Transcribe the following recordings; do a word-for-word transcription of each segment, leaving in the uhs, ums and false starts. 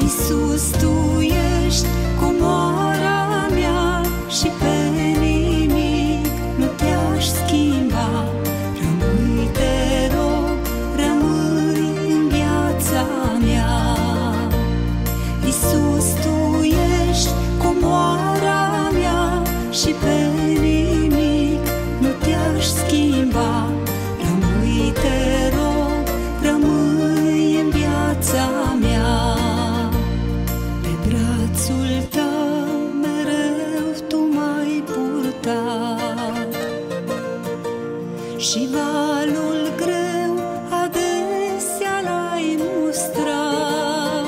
Iisus, Tu ești comoara mea și pe nimic nu te-aș schimba. Rămâi, te rog, rămâi în viața mea. Iisus, Tu ești comoara mea și pe nimic nu te-aș schimba. Rămâi, te rog, rămâi în viața mea. Pe brațul Tău mereu Tu m-ai purtat și valul greu adesea l-ai mustrat.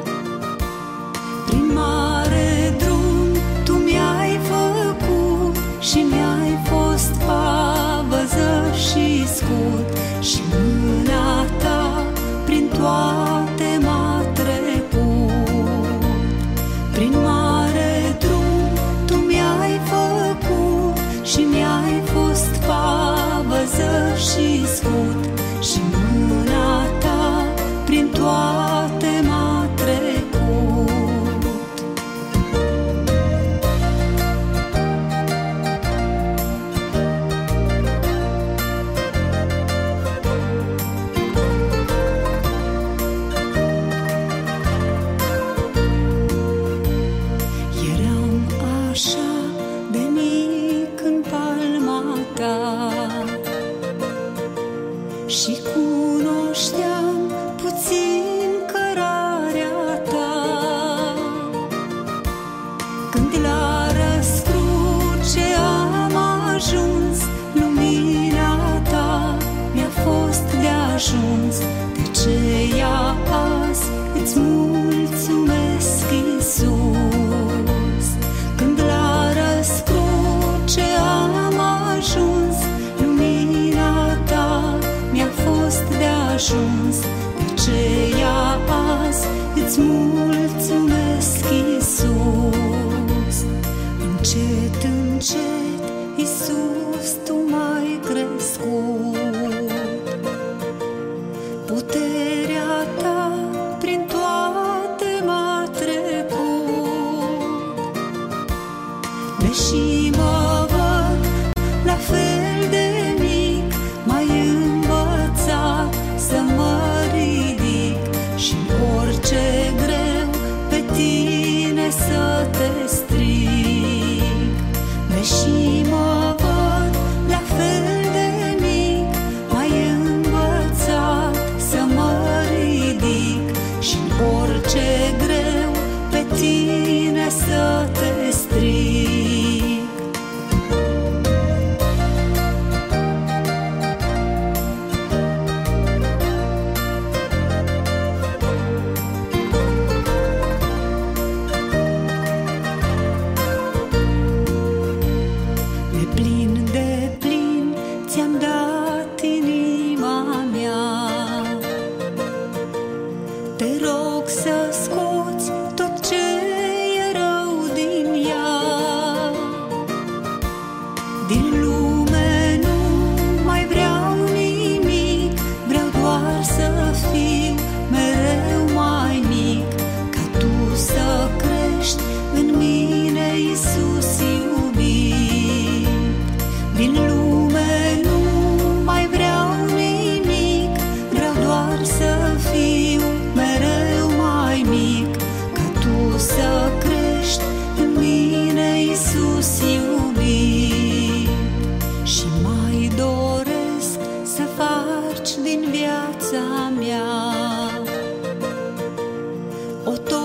Prin mare drum Tu mi-ai făcut și mi-ai fost pavăză și scut, și mâna Ta prin toate m-a trecut. Prin mare drum Tu mi-ai făcut și mi-ai fost pavăză și scut, și mâna Ta prin toate m-a trecut. Eram așa de mic în palma Ta și cunoșteam puțin cărarea Ta. Când la răscruce am ajuns, lumina Ta mi-a fost de ajuns. De aceea azi îți mulțumesc, Iisus. Când la răscruce am ajuns, lumina Ta mi-a fost de ajuns. De aceea azi îți mulțumesc, Iisus. Încet, încet, Iisus, Tu m-ai crescut. Puterea Ta prin toate m-a trecut. Deși mă văd la fel de mic, m-ai învățat să mă ridic și orice greu pe Tine să Te strig. Deși mă văd la fel de mic, m-ai învățat să mă ridic și orice greu pe Tine să Te strig. De plin, de plin ți-am dat inima mea. Te rog să scoți tot ce e rău din ea. Din lume nu mai vreau nimic, vreau doar să fiu mereu mai mic, ca Tu să crești în mine, Iisus iubit. Din lume nu mai vreau nimic, vreau doar să fiu mereu mai mic, ca Tu să crești în mine, Iisus iubit. Și mai doresc să faci din viața mea o